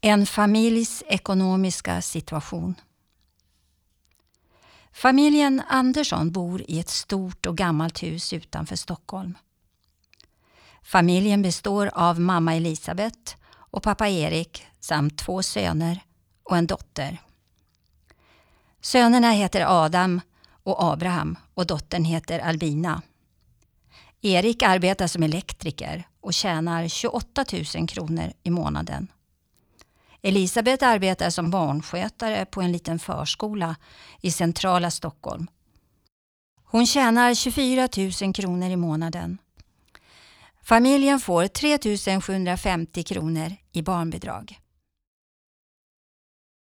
En familjs ekonomiska situation. Familjen Andersson bor i ett stort och gammalt hus utanför Stockholm. Familjen består av mamma Elisabeth och pappa Erik samt 2 söner och en dotter. Sönerna heter Adam och Abraham och dottern heter Albina. Erik arbetar som elektriker och tjänar 28 000 kronor i månaden. Elisabeth arbetar som barnskötare på en liten förskola i centrala Stockholm. Hon tjänar 24 000 kronor i månaden. Familjen får 3 750 kronor i barnbidrag.